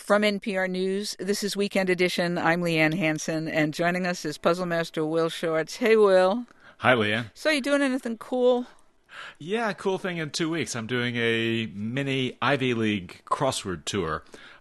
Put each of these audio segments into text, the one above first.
From NPR News, this is Weekend Edition. I'm Leanne Hansen, and joining us is Puzzle Master Will Shortz. Hey, Will. Hi, Leanne. So, you doing anything cool? Yeah, cool thing in 2 weeks. I'm doing a mini Ivy League crossword tour.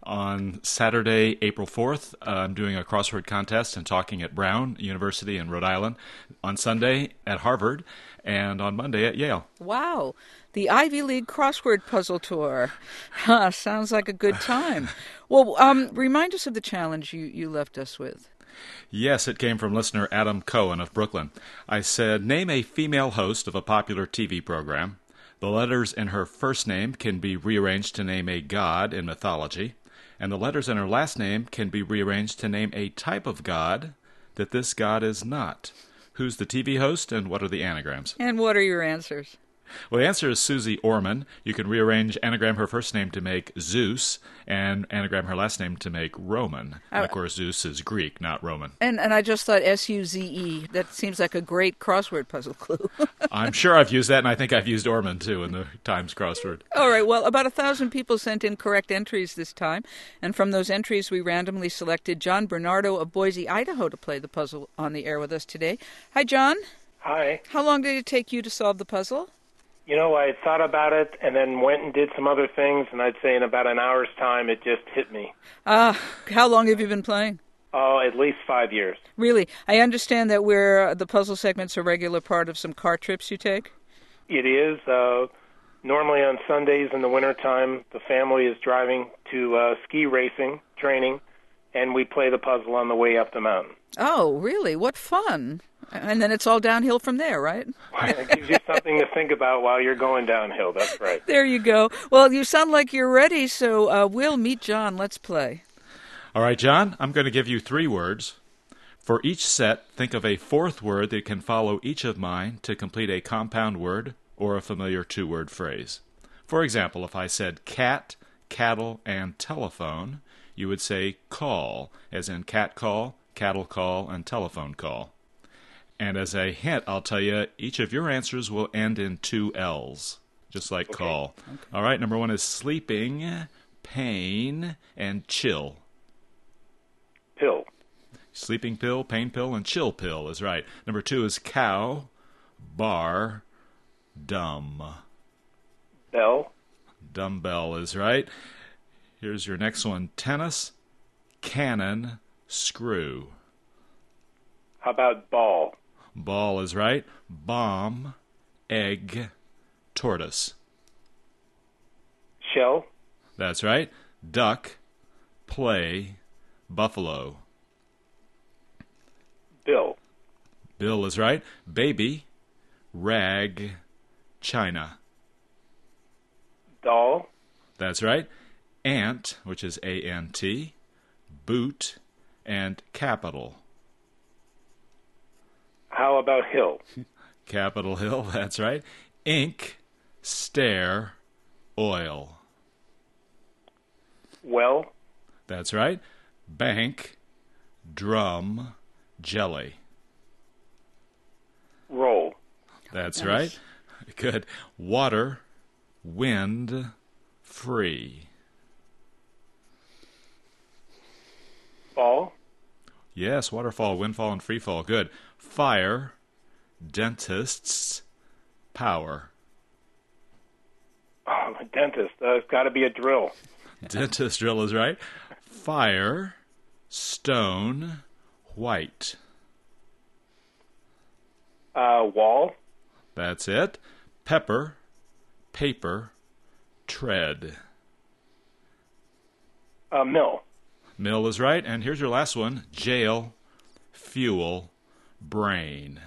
On Saturday, April 4th, I'm doing a crossword contest and talking at Brown University in Rhode Island. On Sunday at Harvard, and on Monday at Yale. Wow. The Ivy League crossword puzzle tour. Sounds like a good time. Well, remind us of the challenge you left us with. Yes, it came from listener Adam Cohen of Brooklyn. I said, name a female host of a popular TV program. The letters in her first name can be rearranged to name a god in mythology, and the letters in her last name can be rearranged to name a type of god that this god is not. Who's the TV host, and what are the anagrams? And what are your answers? Well, the answer is Susie Orman. You can rearrange anagram her first name to make Zeus, and anagram her last name to make Roman. And of course, Zeus is Greek, not Roman. And I just thought S-U-Z-E. That seems like a great crossword puzzle clue. I'm sure I've used that, and I think I've used Orman, too, in the Times crossword. All right, well, about 1,000 people sent in correct entries this time, and from those entries, we randomly selected John Bernardo of Boise, Idaho, to play the puzzle on the air with us today. Hi, John. Hi. How long did it take you to solve the puzzle? You know, I thought about it and then went and did some other things, and I'd say in about an hour's time it just hit me. How long have you been playing? Oh, at least 5 years. Really? I understand that the puzzle segment's a regular part of some car trips you take? It is. Normally on Sundays in the wintertime, the family is driving to ski racing training, and we play the puzzle on the way up the mountain. Oh, really? What fun. And then it's all downhill from there, right? It gives you something to think about while you're going downhill. That's right. There you go. Well, you sound like you're ready, so we'll meet John. Let's play. All right, John, I'm going to give you 3 words. For each set, think of a 4th word that can follow each of mine to complete a compound word or a familiar 2-word phrase. For example, if I said cat, cattle, and telephone, you would say call, as in cat call, cattle call, and telephone call. And as a hint, I'll tell you, each of your answers will end in 2 L's, just like call. Okay. All right, number 1 is sleeping, pain, and chill. Pill. Sleeping pill, pain pill, and chill pill is right. Number 2 is cow, bar, dumb. Bell. Dumbbell is right. Here's your next one, tennis, cannon, screw. How about ball? Ball is right. Bomb, egg, tortoise. Shell. That's right. Duck, play, buffalo. Bill. Bill is right. Baby, rag, china. Doll. That's right. Ant, which is A-N-T, boot, and capital. How about hill? Capitol Hill, that's right. Ink, stare, oil. Well. That's right. Bank, drum, jelly. Roll. That's right. Good. Water, wind, free. Fall. Yes, waterfall, windfall, and freefall. Good. Fire, dentists, power. Oh, the dentist. It's got to be a drill. Dentist drill is right. Fire, stone, white. Wall. That's it. Pepper, paper, tread. Mill. Mill is right. And here's your last one. Jail, fuel, brain.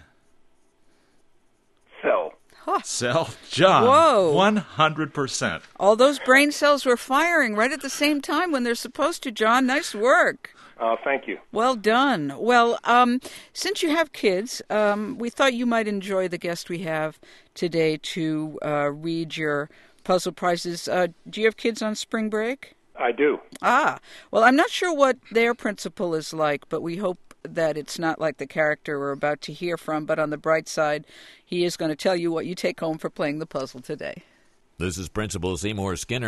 Cell. Huh. Cell. John. Whoa. 100%. All those brain cells were firing right at the same time when they're supposed to, John. Nice work. Thank you. Well done. Well, since you have kids, we thought you might enjoy the guest we have today to read your puzzle prizes. Do you have kids on spring break? I do. Well, I'm not sure what their principal is like, but we hope that it's not like the character we're about to hear from. But on the bright side, he is going to tell you what you take home for playing the puzzle today. This is Principal Seymour Skinner.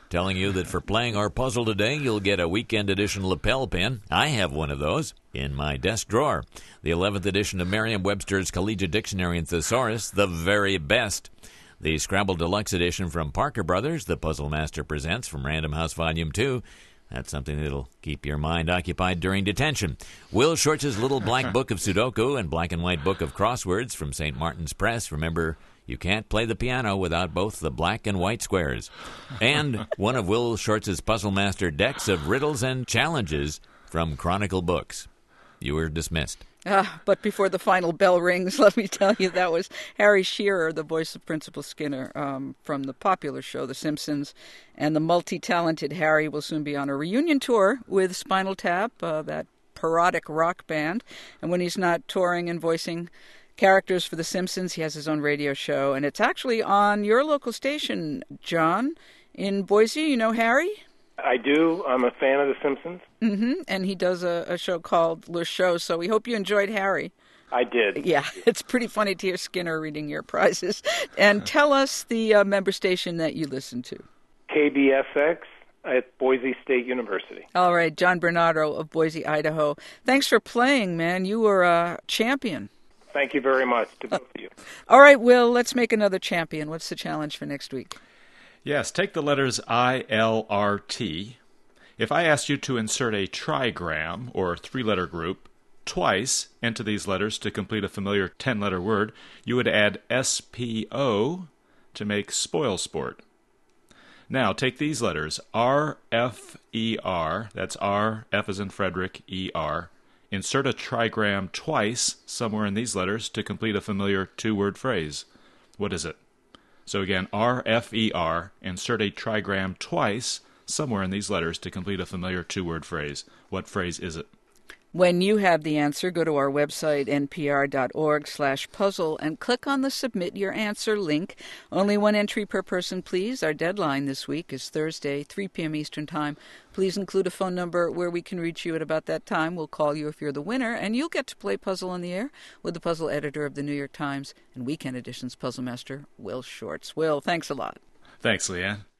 telling you that for playing our puzzle today, you'll get a weekend edition lapel pin. I have one of those in my desk drawer. The 11th edition of Merriam-Webster's Collegiate Dictionary and Thesaurus, the very best. The Scrabble Deluxe Edition from Parker Brothers, the Puzzle Master presents from Random House Volume 2. That's something that'll keep your mind occupied during detention. Will Shortz's Little Black Book of Sudoku and Black and White Book of Crosswords from St. Martin's Press. Remember, you can't play the piano without both the black and white squares. And one of Will Shortz's Puzzle Master decks of riddles and challenges from Chronicle Books. You were dismissed. But before the final bell rings, let me tell you that was Harry Shearer, the voice of Principal Skinner, from the popular show The Simpsons. And the multi-talented Harry will soon be on a reunion tour with Spinal Tap, that parodic rock band. And when he's not touring and voicing characters for The Simpsons, he has his own radio show. And it's actually on your local station, John, in Boise. You know Harry? I do. I'm a fan of The Simpsons. Mm-hmm. And he does a show called Le Show, so we hope you enjoyed Harry. I did. Yeah, it's pretty funny to hear Skinner reading your prizes. And tell us the member station that you listen to. KBSX at Boise State University. All right, John Bernardo of Boise, Idaho. Thanks for playing, man. You were a champion. Thank you very much to both of you. All right, Will, let's make another champion. What's the challenge for next week? Yes, take the letters ILRT. If I asked you to insert a trigram, or three-letter group, twice into these letters to complete a familiar 10-letter word, you would add SPO to make spoil sport. Now, take these letters, RFER, that's R, F as in Frederick, ER. Insert a trigram twice somewhere in these letters to complete a familiar two-word phrase. What is it? So again, RFER, insert a trigram twice somewhere in these letters to complete a familiar two-word phrase. What phrase is it? When you have the answer, go to our website, npr.org/puzzle, and click on the Submit Your Answer link. Only one entry per person, please. Our deadline this week is Thursday, 3 p.m. Eastern Time. Please include a phone number where we can reach you at about that time. We'll call you if you're the winner, and you'll get to play Puzzle on the Air with the puzzle editor of the New York Times and Weekend Edition's puzzle master, Will Shortz. Will, thanks a lot. Thanks, Leanne.